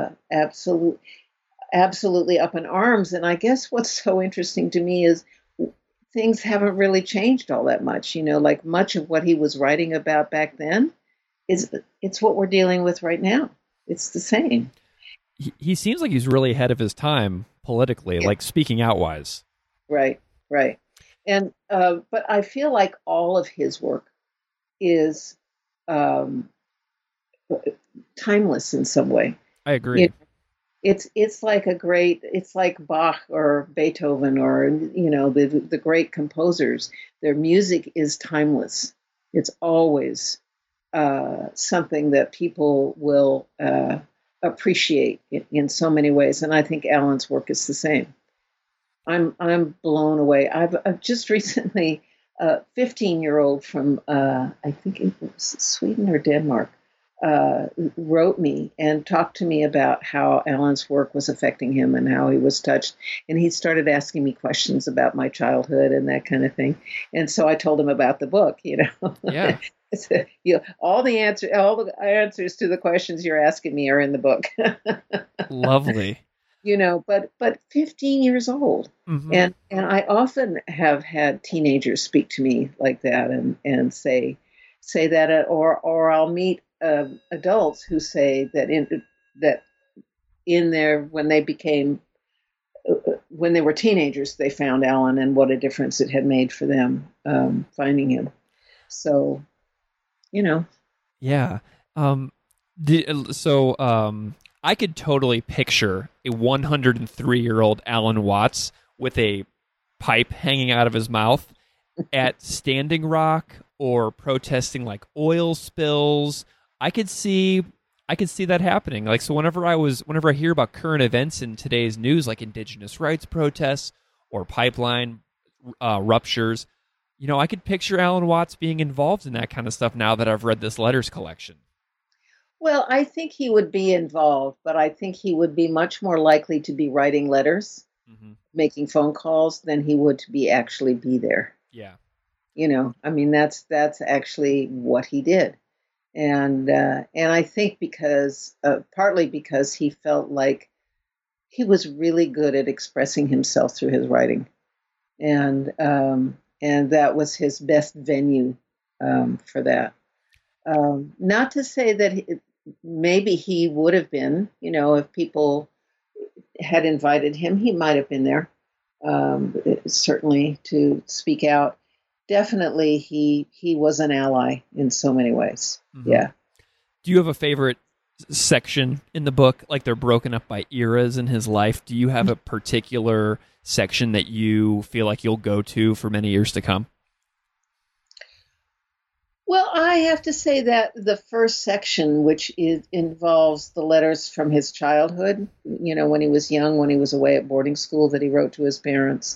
absolutely up in arms. And I guess what's so interesting to me is things haven't really changed all that much. Much of what he was writing about back then it's what we're dealing with right now. It's the same. he seems like he's really ahead of his time politically, Yeah. like speaking out wise. Right, right. And but I feel like all of his work is um, timeless in some way. I agree. It's like it's like Bach or Beethoven or the great composers. Their music is timeless. It's always something that people will appreciate in so many ways, and I think Alan's work is the same. I'm blown away. I've just recently, a 15-year-old from I think it was Sweden or Denmark wrote me and talked to me about how Alan's work was affecting him and how he was touched. And he started asking me questions about my childhood and that kind of thing. And so I told him about the book. Yeah. All the answers to the questions you're asking me are in the book. Lovely. But 15 years old. Mm-hmm. And I often have had teenagers speak to me like that and say that, or I'll meet adults who say that when they were teenagers, they found Alan and what a difference it had made for them finding him. So, Yeah. I could totally picture a 103-year-old Alan Watts with a pipe hanging out of his mouth at Standing Rock or protesting like oil spills. I could see that happening. Like, so whenever I hear about current events in today's news, like indigenous rights protests or pipeline ruptures, I could picture Alan Watts being involved in that kind of stuff now that I've read this letters collection. Well, I think he would be involved, but I think he would be much more likely to be writing letters, making phone calls, than he would to actually be there. Yeah. I mean, that's actually what he did. And I think partly because he felt like he was really good at expressing himself through his writing. And that was his best venue for that. Not to say that maybe he would have been, if people had invited him, he might have been there, certainly to speak out. Definitely, he was an ally in so many ways. Mm-hmm. Yeah. Do you have a favorite section in the book? Like, they're broken up by eras in his life. Do you have a particular section that you feel like you'll go to for many years to come? Well, I have to say that the first section, which involves the letters from his childhood, when he was young, when he was away at boarding school, that he wrote to his parents,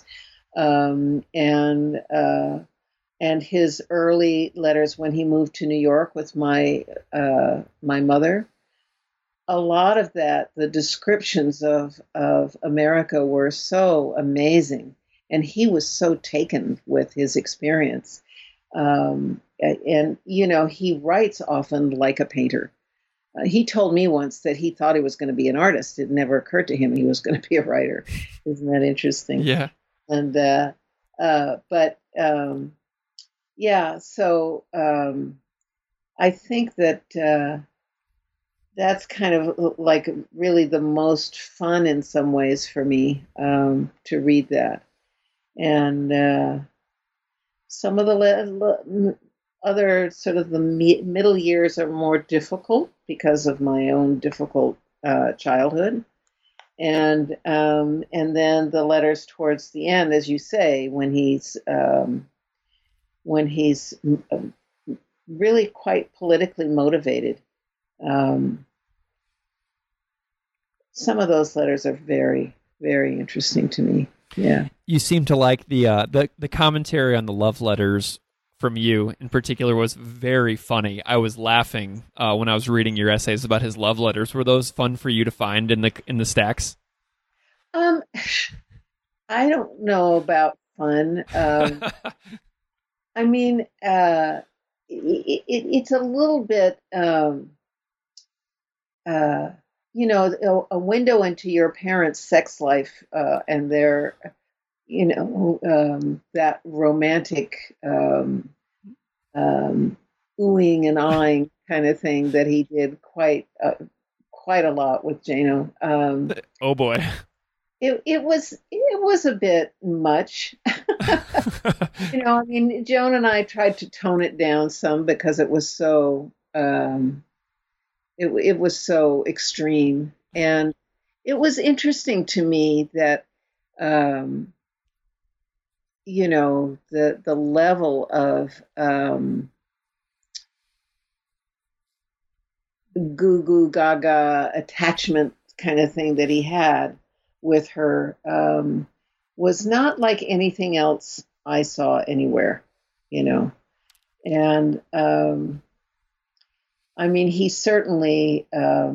and his early letters when he moved to New York with my mother. A lot of that, the descriptions of America were so amazing, and he was so taken with his experience. And he writes often like a painter. He told me once that he thought he was going to be an artist. It never occurred to him he was going to be a writer. Isn't that interesting? Yeah. And so I think that that's kind of like really the most fun in some ways for me to read that. And some of the other sort of the middle years are more difficult because of my own difficult childhood. And then the letters towards the end, as you say, when he's really quite politically motivated. Some of those letters are very, very interesting to me. Yeah. You seem to like the commentary on the love letters from you in particular was very funny. I was laughing when I was reading your essays about his love letters. Were those fun for you to find in the stacks? I don't know about fun. I mean, it's a little bit, a window into your parents' sex life and their, that romantic oohing and ahhing kind of thing that he did quite quite a lot with Jano. Oh boy. It was a bit much. I mean, Joan and I tried to tone it down some because it was so it was so extreme, and it was interesting to me that the level of goo goo gaga attachment kind of thing that he had with her was not like anything else I saw anywhere, and I mean, he certainly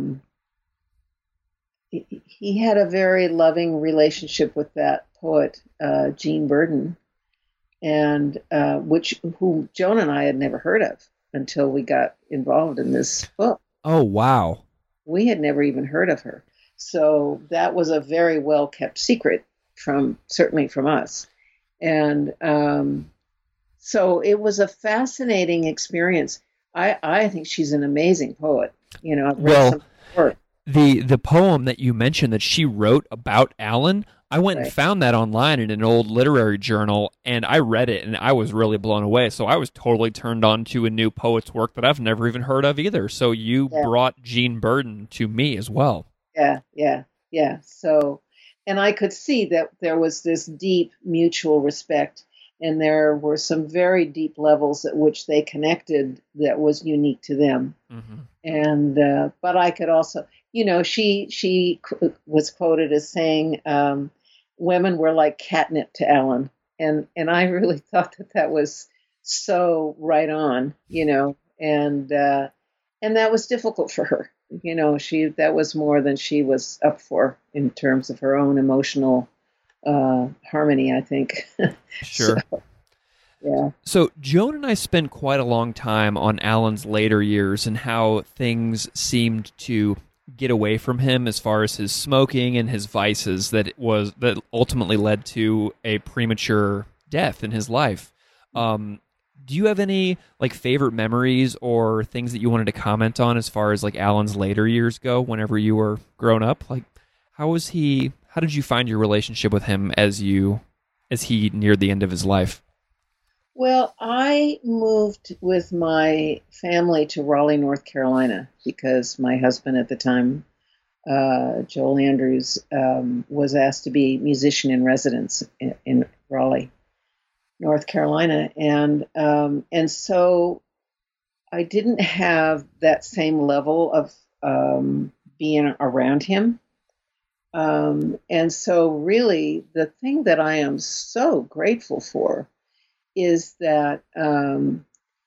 he had a very loving relationship with that poet Jean Burden, and who Joan and I had never heard of until we got involved in this book. Oh, wow. We had never even heard of her. So that was a very well kept secret certainly from us. And so it was a fascinating experience. I think she's an amazing poet. I've read some work. The poem that you mentioned that she wrote about Alan, I went and found that online in an old literary journal, and I read it, and I was really blown away. So I was totally turned on to a new poet's work that I've never even heard of either. So you brought Jean Burden to me as well. Yeah. So, and I could see that there was this deep mutual respect, and there were some very deep levels at which they connected that was unique to them. Mm-hmm. And but I could also, she was quoted as saying, women were like catnip to Alan. And I really thought that was so right on, and that was difficult for her. That was more than she was up for in terms of her own emotional harmony, I think. Sure. Yeah. So Joan and I spent quite a long time on Alan's later years and how things seemed to get away from him as far as his smoking and his vices that ultimately led to a premature death in his life. Do you have any favorite memories or things that you wanted to comment on as far as Alan's later years go whenever you were growing up? How did you find your relationship with him as he neared the end of his life? Well, I moved with my family to Raleigh, North Carolina, because my husband at the time, Joel Andrews, was asked to be musician in residence in Raleigh, North Carolina. And so I didn't have that same level of being around him. And so really the thing that I am so grateful for is that in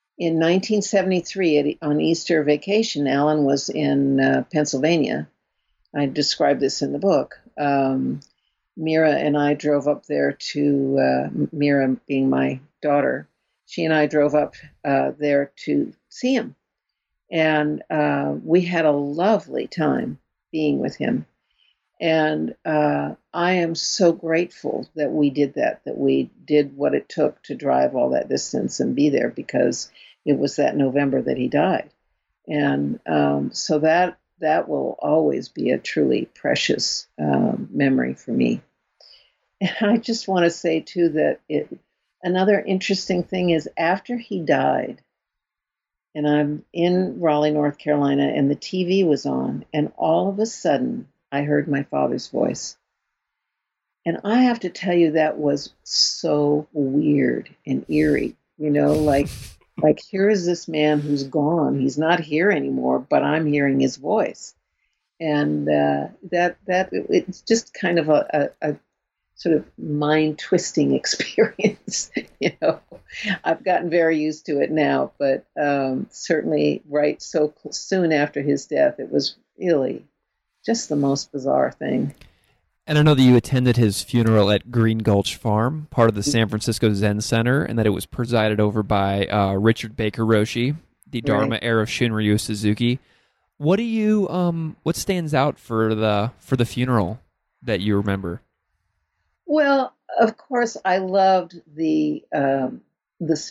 1973, on Easter vacation, Alan was in Pennsylvania. I described this in the book. Mira and I drove up there to, Mira being my daughter, she and I drove up there to see him. And we had a lovely time being with him. And I am so grateful that we did that we did what it took to drive all that distance and be there, because it was that November that he died. And so that will always be a truly precious memory for me. And I just want to say, too, that another interesting thing is after he died, and I'm in Raleigh, North Carolina, and the TV was on, and all of a sudden, I heard my father's voice. And I have to tell you, that was so weird and eerie, like here is this man who's gone. He's not here anymore, but I'm hearing his voice. And it's just kind of a sort of mind-twisting experience. I've gotten very used to it now, but certainly right so soon after his death, it was really just the most bizarre thing. And I know that you attended his funeral at Green Gulch Farm, part of the San Francisco Zen Center, and that it was presided over by Richard Baker Roshi, the Dharma heir of Shunryu Suzuki. What stands out for the funeral that you remember? Well, of course, I loved the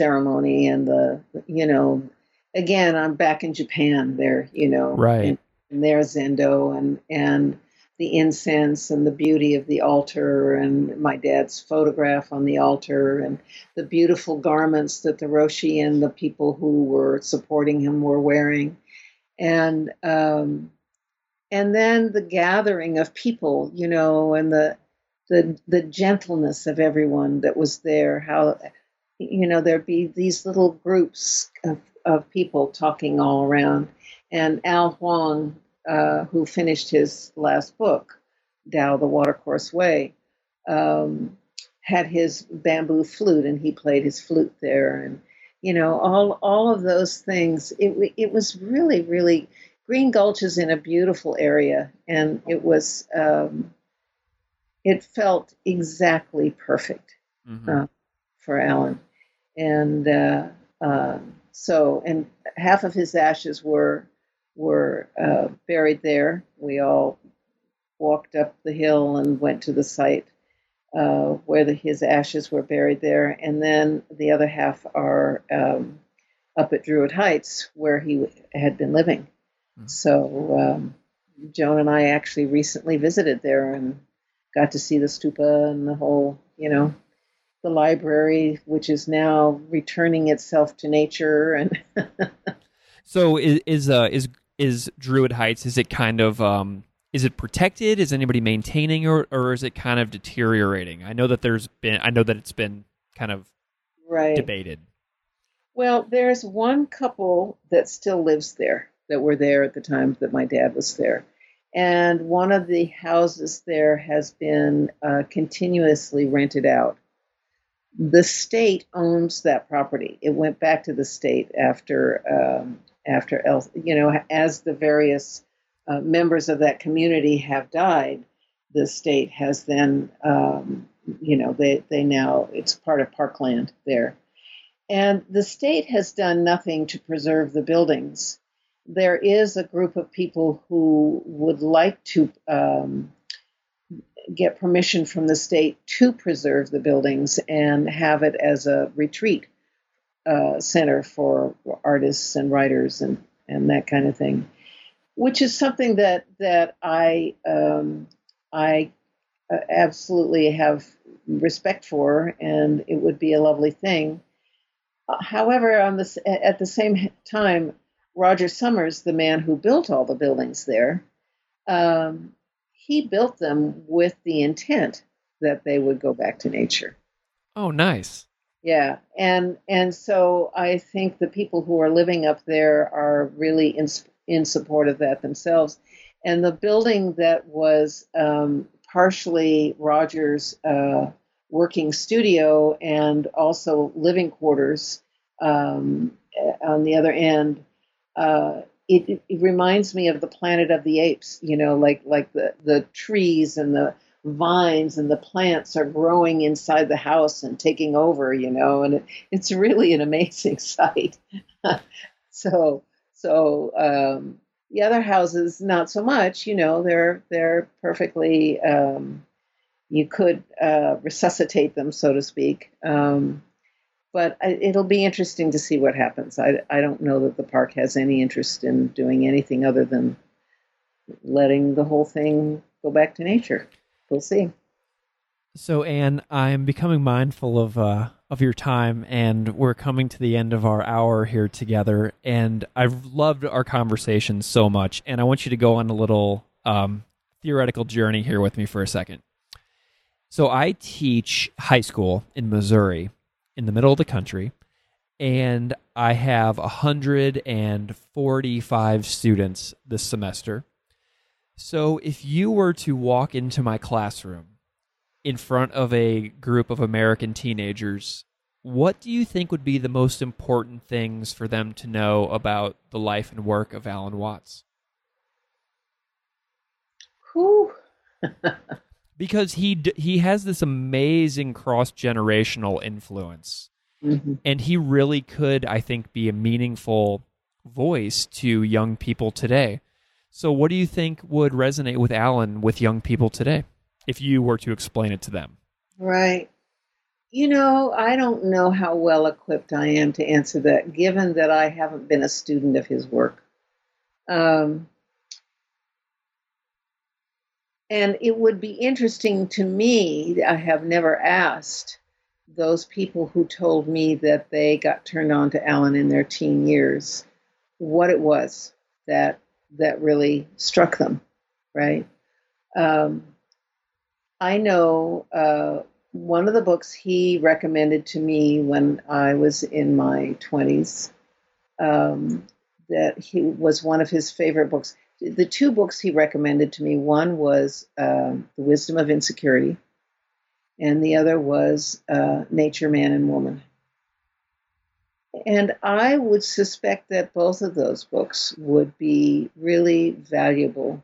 ceremony and again, I'm back in Japan there, right. in there's Zendo and the incense and the beauty of the altar and my dad's photograph on the altar and the beautiful garments that the Roshi and the people who were supporting him were wearing. And then the gathering of people, and the gentleness of everyone that was there, how, there'd be these little groups of people talking all around. And Al Huang, who finished his last book, Tao, the Watercourse Way, had his bamboo flute, and he played his flute there. And, all of those things. It was really, really, Green Gulch is in a beautiful area, and it was, it felt exactly perfect for Alan. And and half of his ashes were buried there. We all walked up the hill and went to the site where his ashes were buried there. And then the other half are up at Druid Heights, where he had been living. So Joan and I actually recently visited there and got to see the stupa and the whole, the library, which is now returning itself to nature. And so is Druid Heights, is it kind of is it protected? Is anybody maintaining, or is it kind of deteriorating? I know that it's been kind of debated. Well, there's one couple that still lives there, that were there at the time that my dad was there. And one of the houses there has been continuously rented out. The state owns that property. It went back to the state after as the various members of that community have died, the state has then, they now, it's part of parkland there. And the state has done nothing to preserve the buildings. There is a group of people who would like to get permission from the state to preserve the buildings and have it as a retreat center for artists and writers and that kind of thing, which is something that I absolutely have respect for, and it would be a lovely thing. However, at the same time, Roger Summers, the man who built all the buildings there, he built them with the intent that they would go back to nature. Oh, nice. Yeah, and so I think the people who are living up there are really in support of that themselves. And the building that was partially Roger's working studio and also living quarters on the other end, it reminds me of the Planet of the Apes, like the trees and the vines and the plants are growing inside the house and taking over, and it's really an amazing sight. So the other houses, not so much, they're perfectly, you could resuscitate them, so to speak. But it'll be interesting to see what happens. I don't know that the park has any interest in doing anything other than letting the whole thing go back to nature. We'll see. So, Anne, I'm becoming mindful of your time, and we're coming to the end of our hour here together. And I've loved our conversation so much, and I want you to go on a little theoretical journey here with me for a second. So, I teach high school in Missouri, in the middle of the country, and I have 145 students this semester. So if you were to walk into my classroom in front of a group of American teenagers, what do you think would be the most important things for them to know about the life and work of Alan Watts? Whew. Because he has this amazing cross-generational influence, and he really could, I think, be a meaningful voice to young people today. So what do you think would resonate with Alan with young people today, if you were to explain it to them? Right. I don't know how well equipped I am to answer that, given that I haven't been a student of his work. And it would be interesting to me, I have never asked those people who told me that they got turned on to Alan in their teen years, what it was that really struck them, right? I know one of the books he recommended to me when I was in my 20s, that he was one of his favorite books. The two books he recommended to me, one was The Wisdom of Insecurity, and the other was Nature, Man, and Woman. And I would suspect that both of those books would be really valuable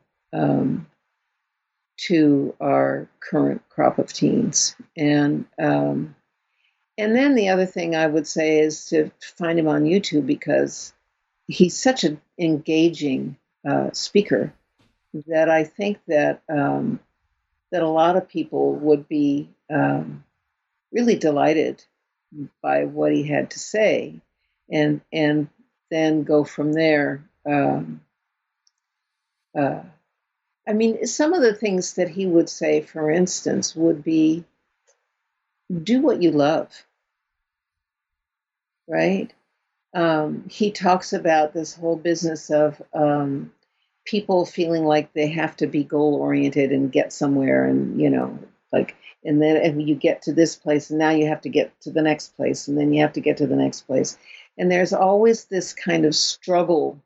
to our current crop of teens. And then the other thing I would say is to find him on YouTube, because he's such an engaging speaker that I think that that a lot of people would be really delighted by what he had to say, and then go from there. I mean, some of the things that he would say, for instance, would be, do what you love, right? He talks about this whole business of people feeling like they have to be goal-oriented and get somewhere, and, and then you get to this place, and now you have to get to the next place, and then you have to get to the next place. And there's always this kind of struggle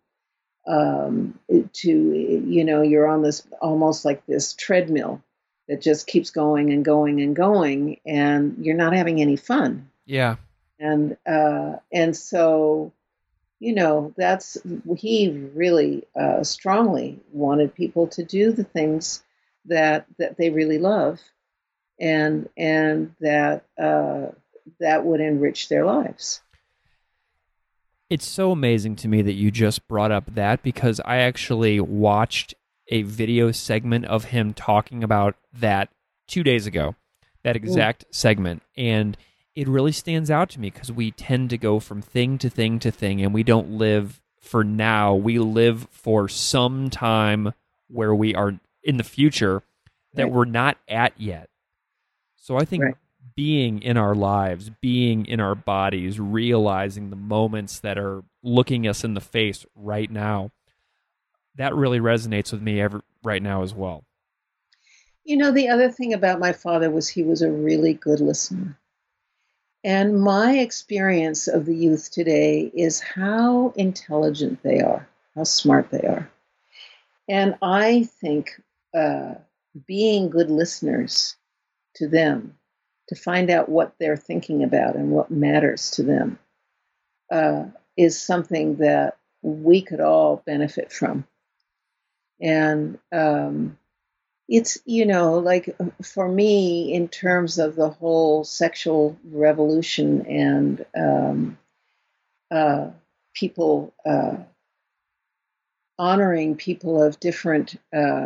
you're on this, almost like this treadmill that just keeps going and going and going, and you're not having any fun. Yeah. And so, that's, he really strongly wanted people to do the things that they really love, and that would enrich their lives. It's so amazing to me that you just brought up that, because I actually watched a video segment of him talking about that 2 days ago, that exact segment. And it really stands out to me, because we tend to go from thing to thing to thing, and we don't live for now. We live for some time where we are in the future that we're not at yet. So I think being in our lives, being in our bodies, realizing the moments that are looking us in the face right now, that really resonates with me right now as well. The other thing about my father was he was a really good listener. And my experience of the youth today is how intelligent they are, how smart they are. And I think being good listeners to them, to find out what they're thinking about and what matters to them, is something that we could all benefit from. And it's, like for me, in terms of the whole sexual revolution and people honoring people of different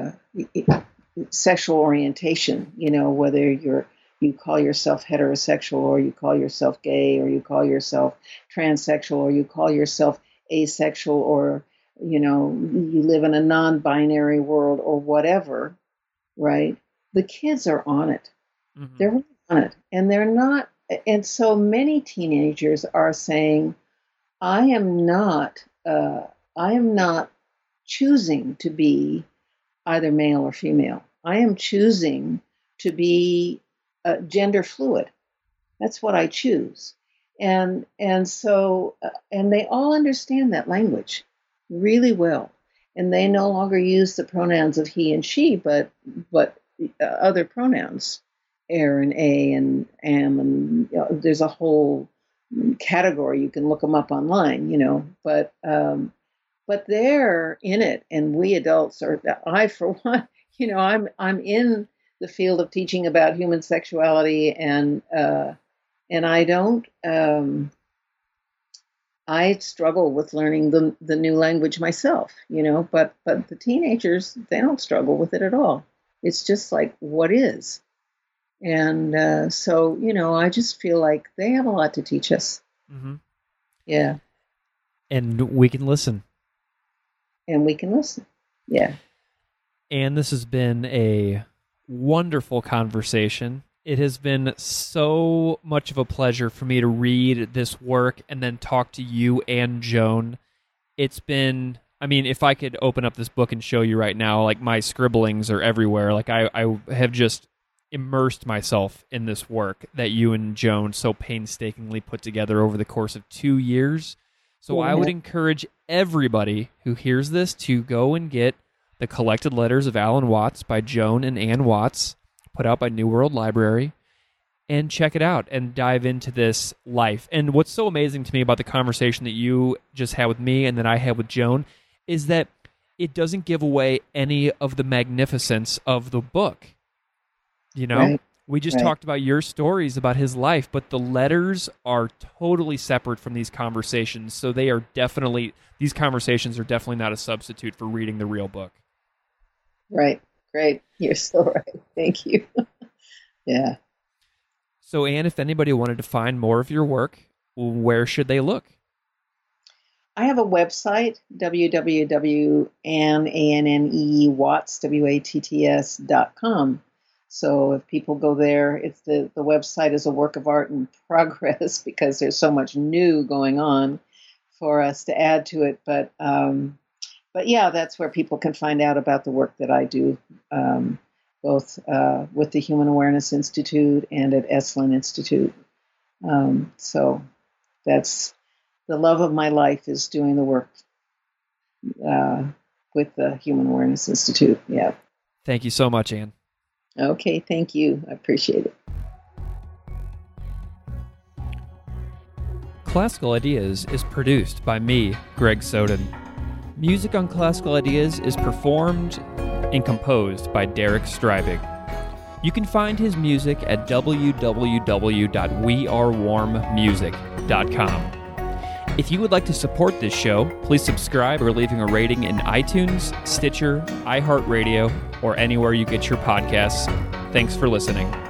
sexual orientation, whether you call yourself heterosexual, or you call yourself gay, or you call yourself transsexual, or you call yourself asexual, or, you live in a non-binary world, or whatever, right? The kids are on it. Mm-hmm. They're really on it. And they're not, and so many teenagers are saying, I am not choosing to be either male or female. I am choosing to be gender fluid. That's what I choose. And so they all understand that language really well. And they no longer use the pronouns of he and she, but other pronouns, er and a and am, and there's a whole category. You can look them up online, but they're in it, and we adults are. I, for one, I'm in the field of teaching about human sexuality, and I don't. I struggle with learning the new language myself, but the teenagers, they don't struggle with it at all. It's just like, what is? And so, I just feel like they have a lot to teach us. Mm-hmm. Yeah. And we can listen. Yeah. And this has been a wonderful conversation. It has been so much of a pleasure for me to read this work and then talk to you and Joan. It's been, I mean, if I could open up this book and show you right now, like my scribblings are everywhere. Like I have just immersed myself in this work that you and Joan so painstakingly put together over the course of 2 years. So I would encourage everybody who hears this to go and get The Collected Letters of Alan Watts by Joan and Ann Watts, put out by New World Library, and check it out and dive into this life. And what's so amazing to me about the conversation that you just had with me and that I had with Joan is that it doesn't give away any of the magnificence of the book. You know, Right. we just talked about your stories about his life, but the letters are totally separate from these conversations. So they are definitely, these conversations are definitely not a substitute for reading the real book. Right. Great. You're so right. Thank you. Yeah. So, Anne, if anybody wanted to find more of your work, where should they look? I have a website, www.annewatts.com. So if people go there, it's the website is a work of art in progress because there's so much new going on for us to add to it. But yeah, that's where people can find out about the work that I do, both with the Human Awareness Institute and at Esalen Institute. So that's the love of my life, is doing the work with the Human Awareness Institute. Yeah. Thank you so much, Anne. Okay, thank you. I appreciate it. Classical Ideas is produced by me, Greg Soden. Music on Classical Ideas is performed and composed by Derek Strybig. You can find his music at www.wearewarmmusic.com. If you would like to support this show, please subscribe or leaving a rating in iTunes, Stitcher, iHeartRadio, or anywhere you get your podcasts. Thanks for listening.